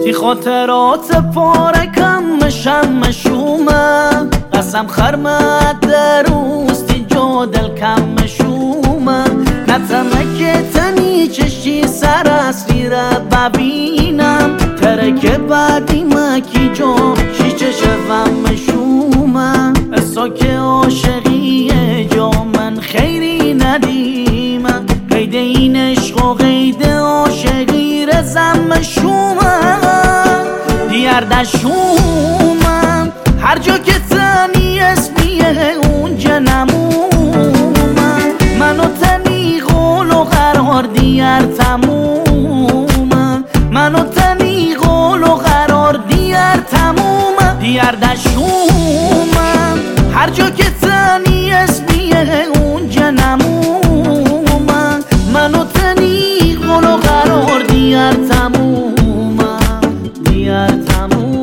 تی خاطرات پارکم مشومه قسم خرمت دروستی جو دل کم مشومه نتمکه تنی چشی سر اصلی را ببینم ترک بعدی مکی جو شیچه شوم مشومه اسا که عاشقیه جو من خیری ندیمم قید این عشق و قید عاشقی رزم مشومه دیار دشومم هر جا که تنی اسمیه اونجا نمومم منو تنی قول و قرار دیار تمومم منو تنی قول و قرار دیار تمومم دیار دشومم هر جا که تنی اسمیه اونجا نمومم منو تنی قول و قرار دیار تمومم دیار تمومم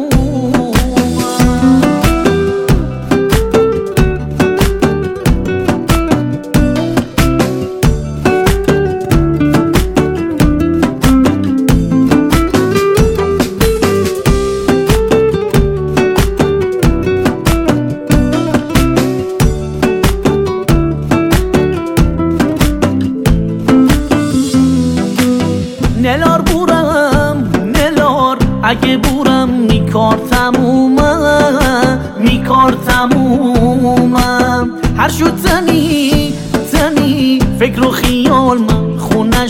نلار بورم نلار اگه بورم میکار تمومم هر شو تنی فکر و خیال من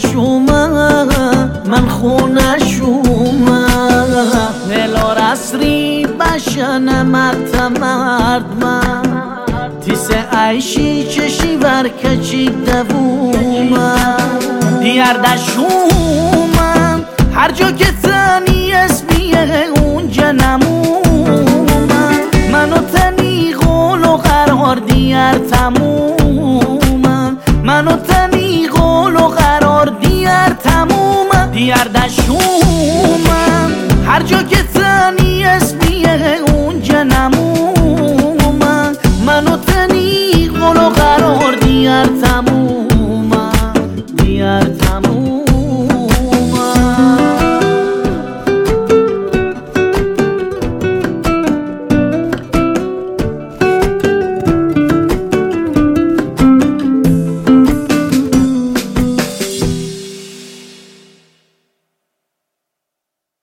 خونشومم نلار اصری بشن مرد من تیسه عیشی چشی ورکچی دوومم دیار دشومم هر جا که تنی اسمیه اونجا نمومم منو تنی قول و قرار دیار تمومم منو تنی قول و قرار دیار تمومم دیار دشومم هر جا که